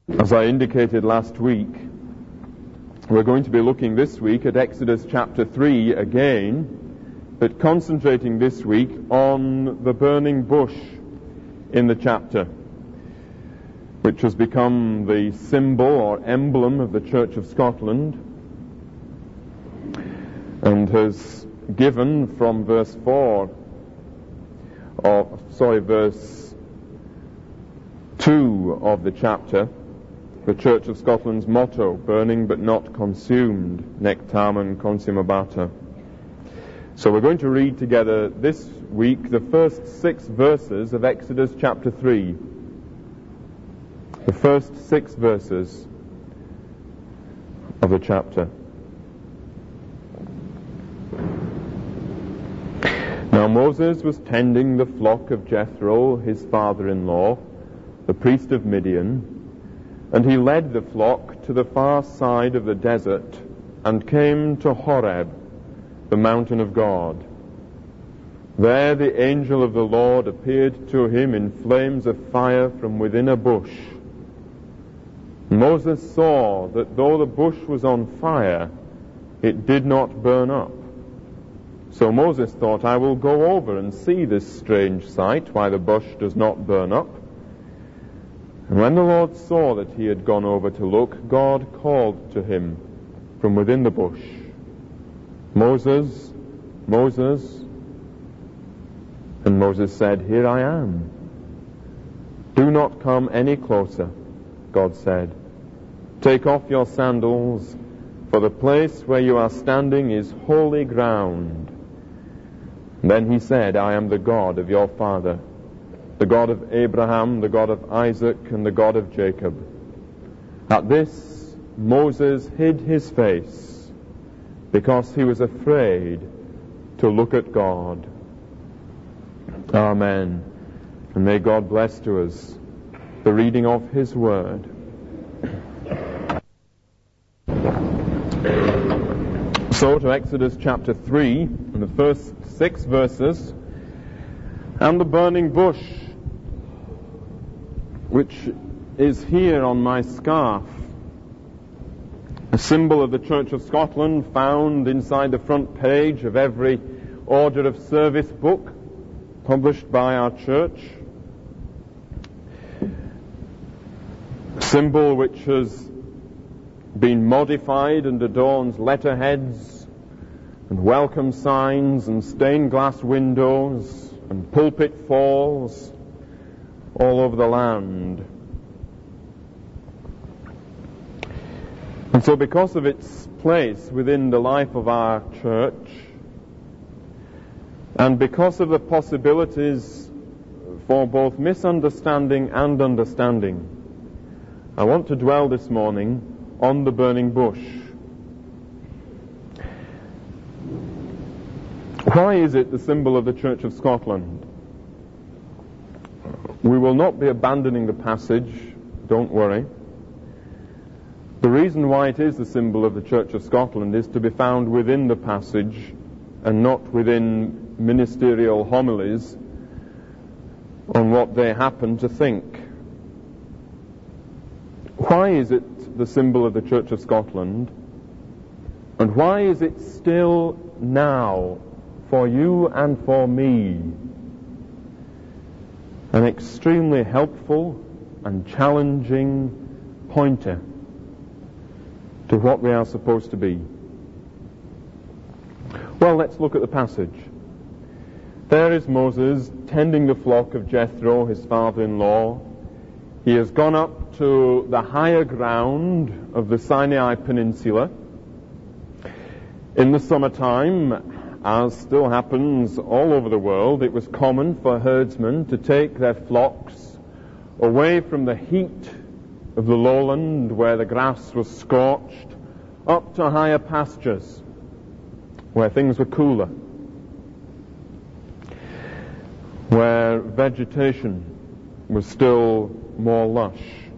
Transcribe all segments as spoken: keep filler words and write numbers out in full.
As I indicated last week, we're going to be looking this week at Exodus chapter three again, but concentrating this week on the burning bush in the chapter, which has become the symbol or emblem of the Church of Scotland, and has given from verse four, or sorry, verse two of the chapter, the Church of Scotland's motto, burning but not consumed, nec tamen consumabata. So we're going to read together this week the first six verses of Exodus chapter three. The first six verses of the chapter. Now Moses was tending the flock of Jethro, his father-in-law, the priest of Midian, and he led the flock to the far side of the desert and came to Horeb, the mountain of God. There the angel of the Lord appeared to him in flames of fire from within a bush. Moses saw that though the bush was on fire, it did not burn up. So Moses thought, I will go over and see this strange sight, why the bush does not burn up. And when the Lord saw that he had gone over to look, God called to him from within the bush, Moses, Moses. And Moses said, Here I am. Do not come any closer, God said. Take off your sandals, for the place where you are standing is holy ground. And then he said, I am the God of your father, the God of Abraham, the God of Isaac, and the God of Jacob. At this, Moses hid his face, because he was afraid to look at God. Amen. And may God bless to us the reading of his word. So to Exodus chapter three, and the first six verses, and the burning bush, which is here on my scarf, a symbol of the Church of Scotland found inside the front page of every order of service book published by our church. A symbol which has been modified and adorns letterheads and welcome signs and stained glass windows and pulpit falls all over the land. And so because of its place within the life of our church, and because of the possibilities for both misunderstanding and understanding, I want to dwell this morning on the burning bush. Why is it the symbol of the Church of Scotland? We will not be abandoning the passage, don't worry. The reason why it is the symbol of the Church of Scotland is to be found within the passage and not within ministerial homilies on what they happen to think. Why is it the symbol of the Church of Scotland? And why is it still now, for you and for me, an extremely helpful and challenging pointer to what we are supposed to be? Well, let's look at the passage. There is Moses tending the flock of Jethro, his father-in-law. He has gone up to the higher ground of the Sinai Peninsula. In the summertime, as still happens all over the world, it was common for herdsmen to take their flocks away from the heat of the lowland where the grass was scorched up to higher pastures where things were cooler, where vegetation was still more lush.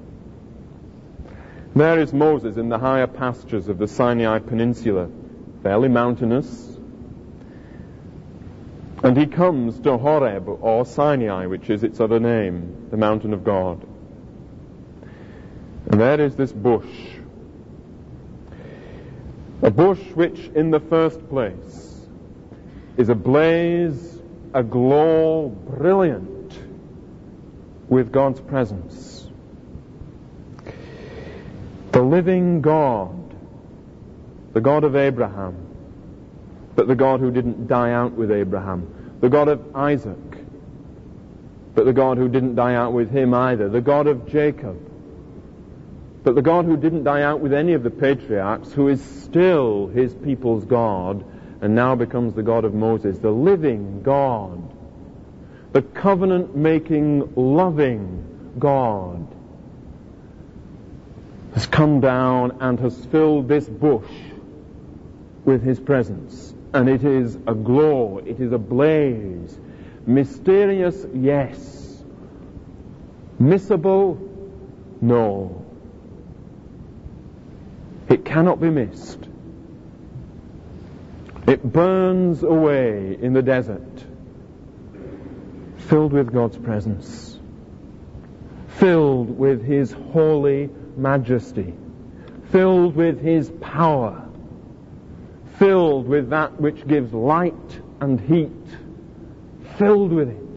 There is Moses in the higher pastures of the Sinai Peninsula, fairly mountainous, and he comes to Horeb, or Sinai, which is its other name, the mountain of God. And there is this bush. A bush which, in the first place, is ablaze, aglow, brilliant with God's presence. The living God, the God of Abraham, but the God who didn't die out with Abraham, the God of Isaac, but the God who didn't die out with him either, the God of Jacob, but the God who didn't die out with any of the patriarchs, who is still his people's God and now becomes the God of Moses, the living God, the covenant-making, loving God, has come down and has filled this bush with his presence. And it is aglow, it is ablaze, mysterious, yes, missable, no. It cannot be missed. It burns away in the desert, filled with God's presence, filled with his holy majesty, filled with his power, filled with that which gives light and heat, filled with it.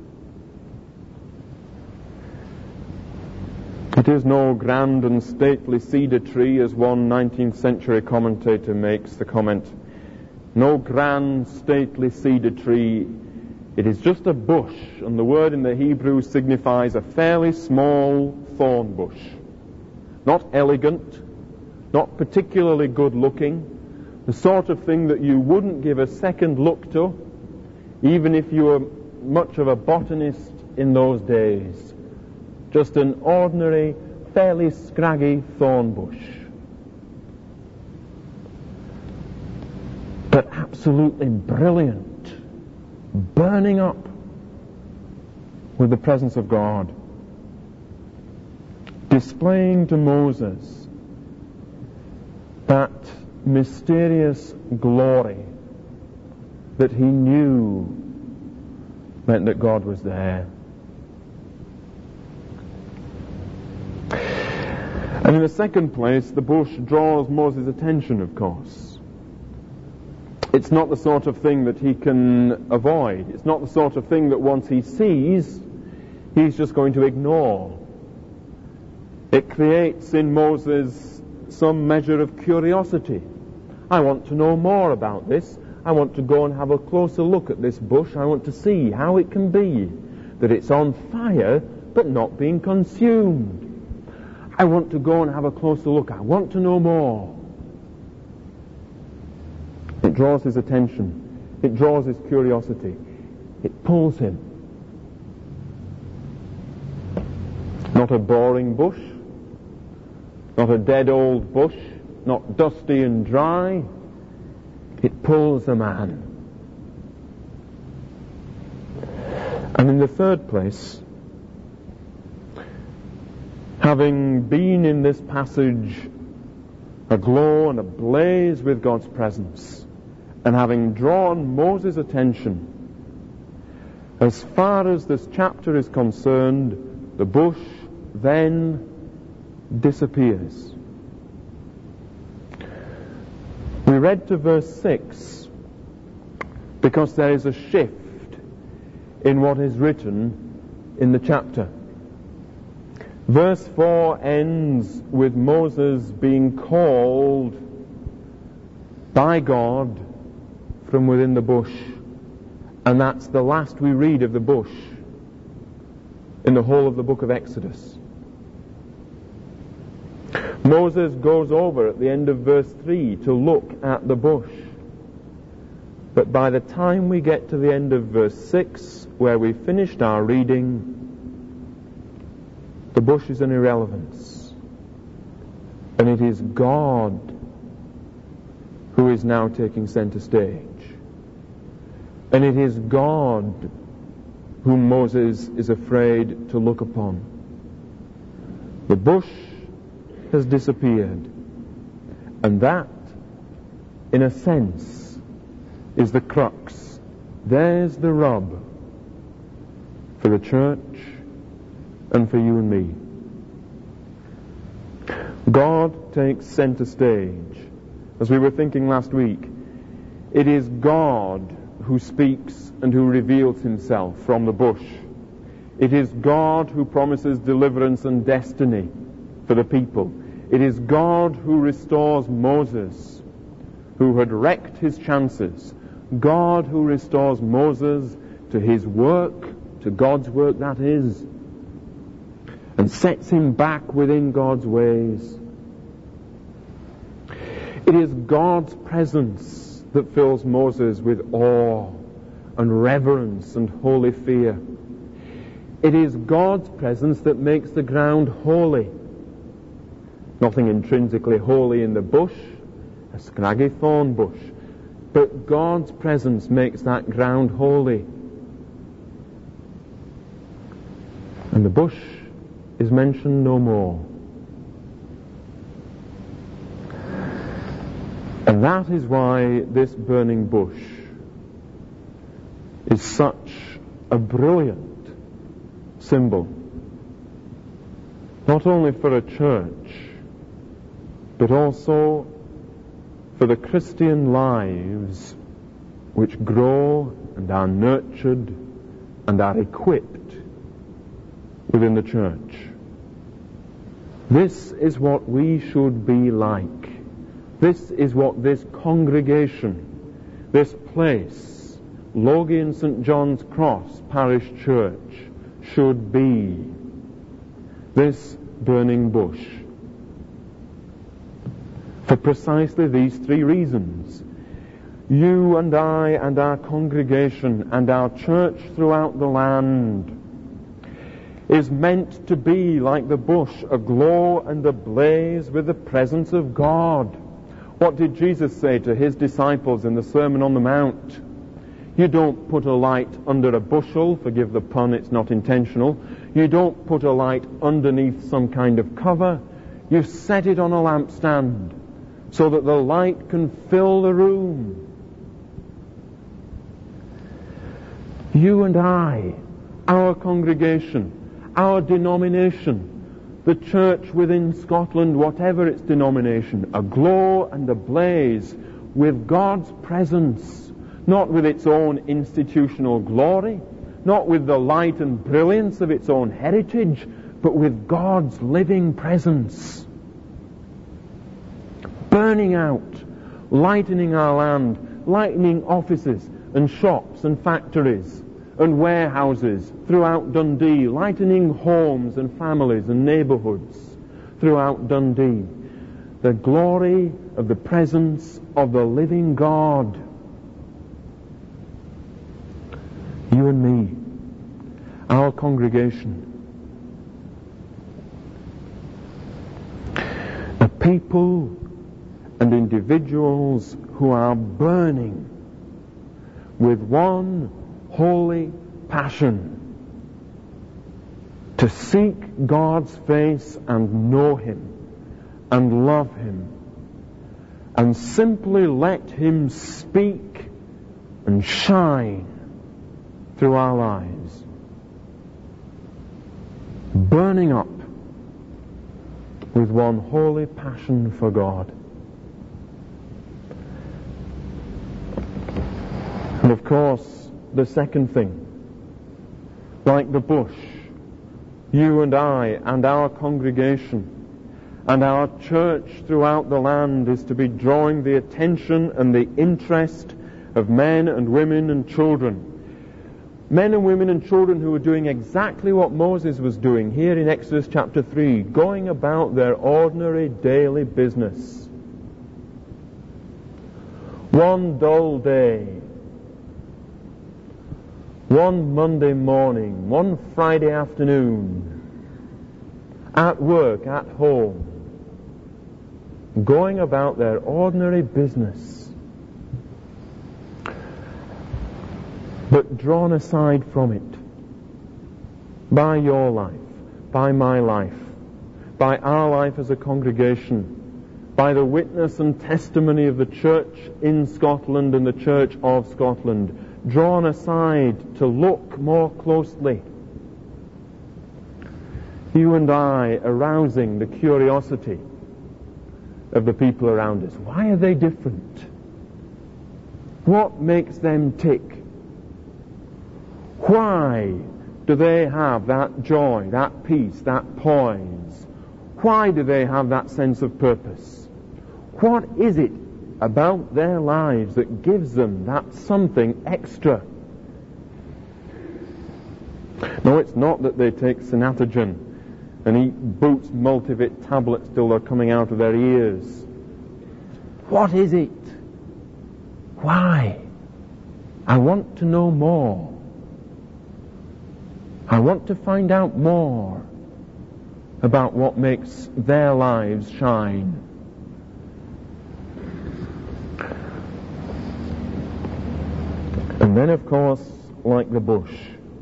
It is no grand and stately cedar tree, as one nineteenth century commentator makes the comment. No grand, stately cedar tree. It is just a bush, and the word in the Hebrew signifies a fairly small thorn bush. Not elegant, not particularly good looking, the sort of thing that you wouldn't give a second look to, even if you were much of a botanist in those days. Just an ordinary, fairly scraggy thorn bush. But absolutely brilliant, burning up with the presence of God, displaying to Moses that mysterious glory that he knew meant that God was there. And in the second place, the bush draws Moses' attention, of course. It's not the sort of thing that he can avoid. It's not the sort of thing that once he sees, he's just going to ignore. It creates in Moses some measure of curiosity. I want to know more about this. I want to go and have a closer look at this bush. I want to see how it can be that it's on fire but not being consumed. I want to go and have a closer look. I want to know more. It draws his attention. It draws his curiosity. It pulls him. Not a boring bush. Not a dead old bush. Not dusty and dry. It pulls a man. And in the third place, having been in this passage aglow and ablaze with God's presence, and having drawn Moses' attention, as far as this chapter is concerned, the bush then disappears. We read to verse six because there is a shift in what is written in the chapter. Verse four ends with Moses being called by God from within the bush. And that's the last we read of the bush in the whole of the book of Exodus. Moses goes over at the end of verse three to look at the bush. But by the time we get to the end of verse six, where we finished our reading, the bush is an irrelevance. And it is God who is now taking center stage. And it is God whom Moses is afraid to look upon. The bush has disappeared. And that, in a sense, is the crux. There's the rub for the church and for you and me. God takes center stage. As we were thinking last week, it is God who speaks and who reveals himself from the bush. It is God who promises deliverance and destiny for the people. It is God who restores Moses, who had wrecked his chances. God who restores Moses to his work, to God's work that is, and sets him back within God's ways. It is God's presence that fills Moses with awe and reverence and holy fear. It is God's presence that makes the ground holy. Nothing intrinsically holy in the bush, a scraggy thorn bush, but God's presence makes that ground holy. And the bush is mentioned no more. And that is why this burning bush is such a brilliant symbol, not only for a church, but also for the Christian lives which grow and are nurtured and are equipped within the church. This is what we should be like. This is what this congregation, this place, Lothian Saint John's Cross Parish Church, should be. This burning bush. For precisely these three reasons. You and I and our congregation and our church throughout the land is meant to be like the bush, aglow and ablaze with the presence of God. What did Jesus say to his disciples in the Sermon on the Mount? You don't put a light under a bushel, forgive the pun, it's not intentional. You don't put a light underneath some kind of cover. You set it on a lampstand so that the light can fill the room. You and I, our congregation, our denomination, the church within Scotland, whatever its denomination, aglow and ablaze with God's presence, not with its own institutional glory, not with the light and brilliance of its own heritage, but with God's living presence, burning out, lightening our land, lightening offices and shops and factories and warehouses throughout Dundee, lightening homes and families and neighbourhoods throughout Dundee. The glory of the presence of the living God. You and me, our congregation, a people and individuals who are burning with one holy passion to seek God's face and know Him and love Him and simply let Him speak and shine through our lives, burning up with one holy passion for God. And of course, the second thing, like the bush, you and I and our congregation and our church throughout the land is to be drawing the attention and the interest of men and women and children. Men and women and children who are doing exactly what Moses was doing here in Exodus chapter three, going about their ordinary daily business. One dull day, one Monday morning, one Friday afternoon, at work, at home, going about their ordinary business, but drawn aside from it by your life, by my life, by our life as a congregation, by the witness and testimony of the church in Scotland and the church of Scotland, drawn aside to look more closely, You and I arousing the curiosity of the people around us. Why are they different? What makes them tick? Why do they have that joy, that peace, that poise? Why do they have that sense of purpose? What is it about their lives that gives them that something extra? No, it's not that they take Synatogen and eat Boots multivit tablets till they're coming out of their ears. What is it? Why? I want to know more. I want to find out more about what makes their lives shine. And then, of course, like the bush,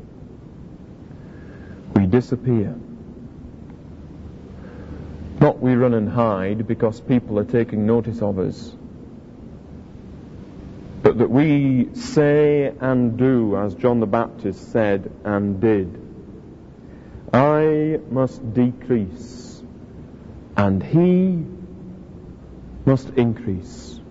we disappear. Not we run and hide because people are taking notice of us, but that we say and do as John the Baptist said and did. I must decrease, and he must increase.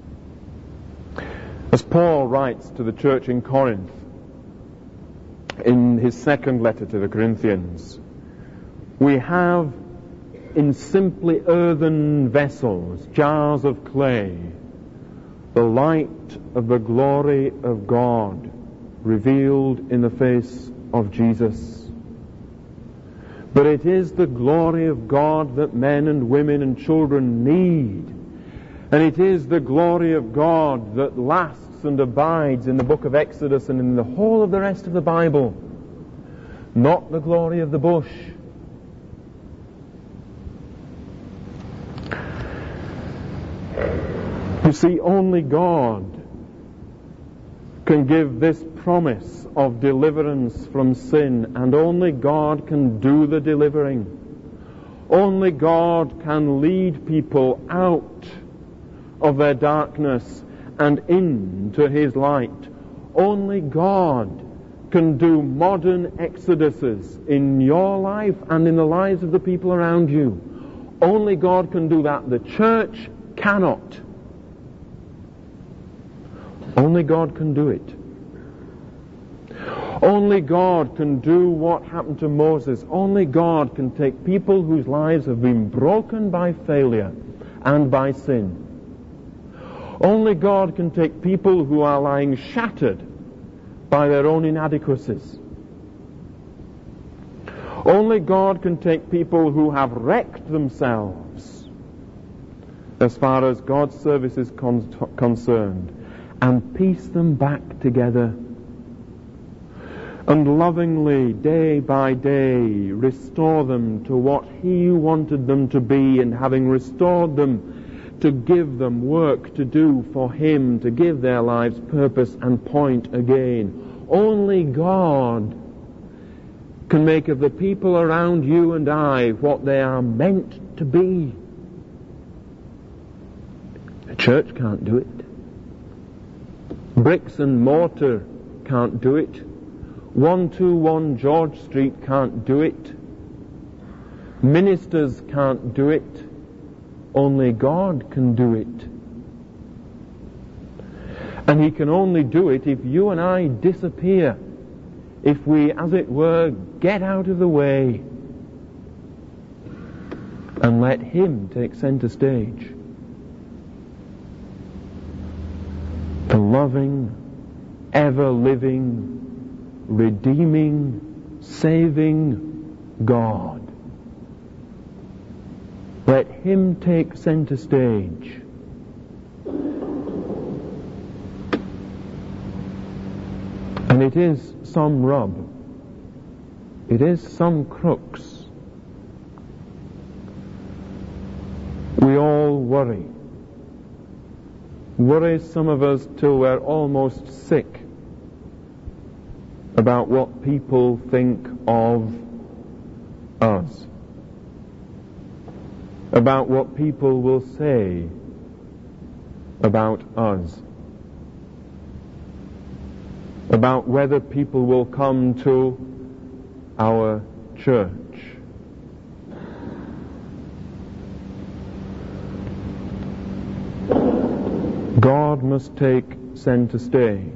As Paul writes to the church in Corinth, in his second letter to the Corinthians, we have in simply earthen vessels, jars of clay, the light of the glory of God revealed in the face of Jesus. But it is the glory of God that men and women and children need. And it is the glory of God that lasts and abides in the book of Exodus and in the whole of the rest of the Bible. Not the glory of the bush. You see, only God can give this promise of deliverance from sin, and only God can do the delivering. Only God can lead people out of their darkness and into His light. Only God can do modern exoduses in your life and in the lives of the people around you. Only God can do that. The church cannot. Only God can do it. Only God can do what happened to Moses. Only God can take people whose lives have been broken by failure and by sin. Only God can take people who are lying shattered by their own inadequacies. Only God can take people who have wrecked themselves as far as God's service is con- concerned and piece them back together and lovingly, day by day, restore them to what He wanted them to be, and having restored them, to give them work to do for Him, to give their lives purpose and point again. Only God can make of the people around you and I what they are meant to be. The church can't do it. Bricks and mortar can't do it. one two one George Street can't do it. Ministers can't do it. Only God can do it. And He can only do it if you and I disappear. If we, as it were, get out of the way and let Him take center stage. The loving, ever-living, redeeming, saving God. Let Him take center stage. And it is some rub. It is some crux. We all worry. Worry some of us till we're almost sick about what people think of us, about what people will say about us, about whether people will come to our church. God must take center stage.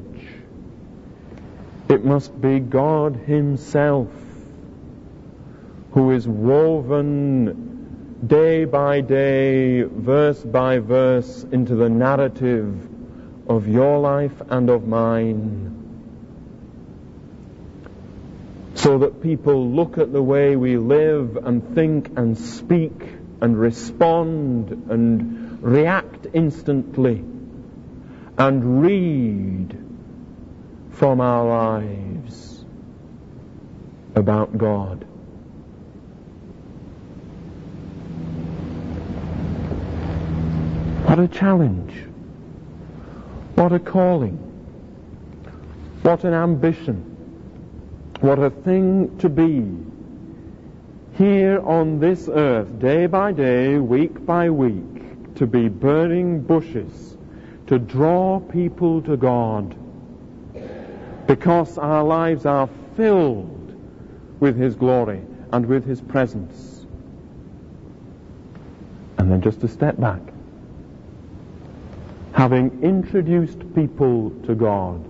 It must be God Himself who is woven day by day, verse by verse, into the narrative of your life and of mine, so that people look at the way we live and think and speak and respond and react instantly and read from our lives about God. What a challenge. What a calling. What an ambition. What a thing to be here on this earth, day by day, week by week, to be burning bushes, to draw people to God, because our lives are filled with His glory and with His presence. And then just to step back, having introduced people to God,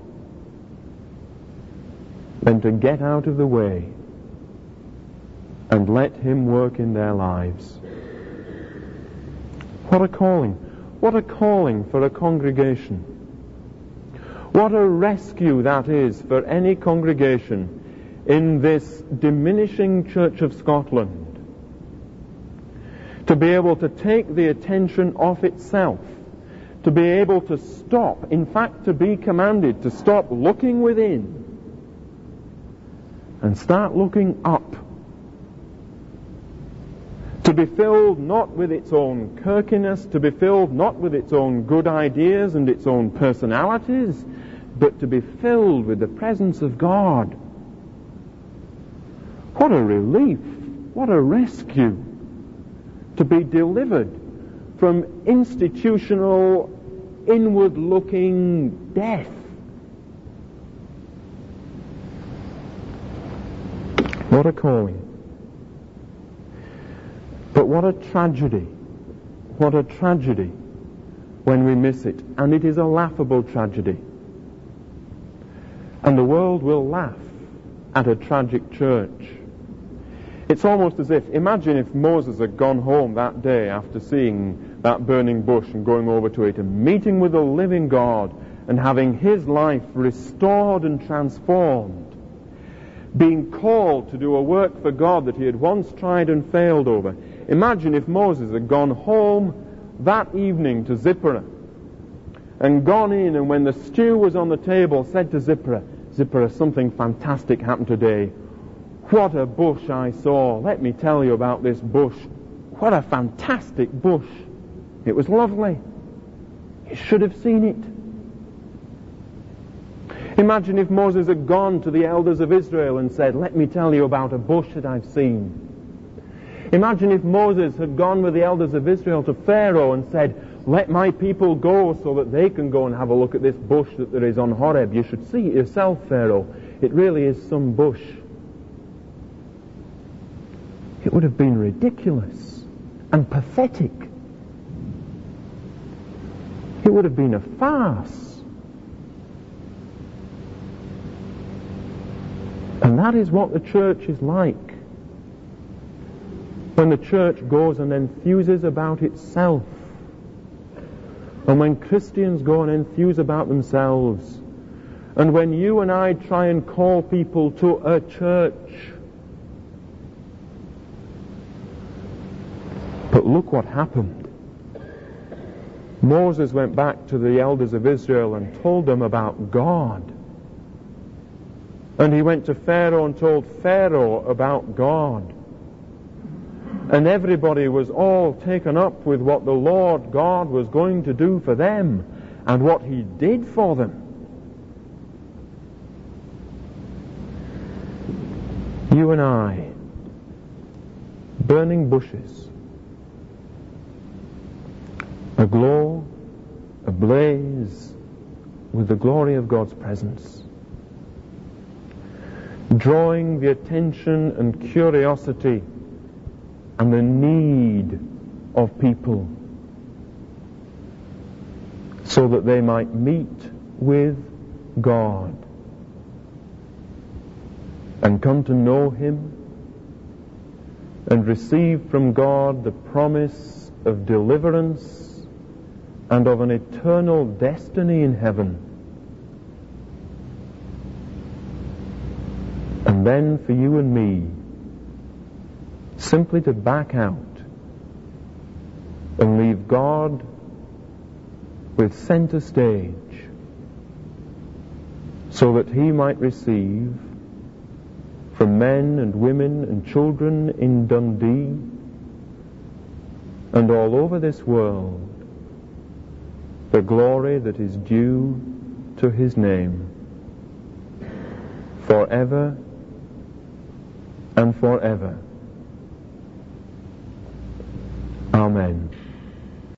then to get out of the way and let Him work in their lives. What a calling. What a calling for a congregation. What a rescue that is for any congregation in this diminishing Church of Scotland, to be able to take the attention off itself, to be able to stop, in fact to be commanded to stop looking within and start looking up, to be filled not with its own kirkiness, to be filled not with its own good ideas and its own personalities, but to be filled with the presence of God. What a relief, what a rescue, to be delivered from institutional, inward-looking death. What a calling. But what a tragedy, what a tragedy when we miss it. And it is a laughable tragedy. And the world will laugh at a tragic church. It's almost as if, imagine if Moses had gone home that day after seeing that burning bush and going over to it and meeting with the living God and having his life restored and transformed, being called to do a work for God that he had once tried and failed over. Imagine if Moses had gone home that evening to Zipporah and gone in, and when the stew was on the table said to Zipporah, Zipporah, something fantastic happened today. What a bush I saw. Let me tell you about this bush. What a fantastic bush. It was lovely. You should have seen it. Imagine if Moses had gone to the elders of Israel and said, let me tell you about a bush that I've seen. Imagine if Moses had gone with the elders of Israel to Pharaoh and said, let my people go so that they can go and have a look at this bush that there is on Horeb. You should see it yourself, Pharaoh. It really is some bush. It would have been ridiculous and pathetic. It would have been a farce. And that is what the church is like. When the church goes and enthuses about itself, and when Christians go and enthuse about themselves, and when you and I try and call people to a church. But look what happened. Moses went back to the elders of Israel and told them about God. And he went to Pharaoh and told Pharaoh about God. And everybody was all taken up with what the Lord God was going to do for them and what he did for them. You and I, burning bushes, aglow, ablaze with the glory of God's presence, drawing the attention and curiosity and the need of people, so that they might meet with God and come to know Him and receive from God the promise of deliverance and of an eternal destiny in heaven. And then for you and me, simply to back out and leave God with center stage so that He might receive from men and women and children in Dundee and all over this world the glory that is due to His name forever and forever. Amen.